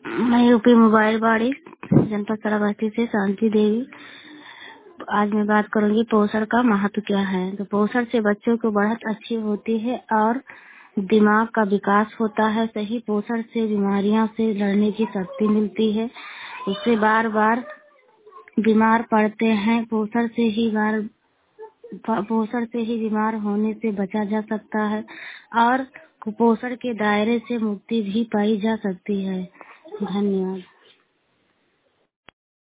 मैं UP mobile बाड़ी जनपद सराबस्ती से शांति देवी। आज मैं बात करूंगी पोषण का महत्व क्या है। तो पोषण से बच्चों को बढ़त अच्छी होती है और दिमाग का विकास होता है। सही पोषण से बीमारियों से लड़ने की शक्ति मिलती है। उससे बार बार बीमार पड़ते हैं। पोषण से ही बीमार होने से बचा जा सकता है और कुपोषण के दायरे से मुक्ति भी पाई जा सकती है। धन्यवाद।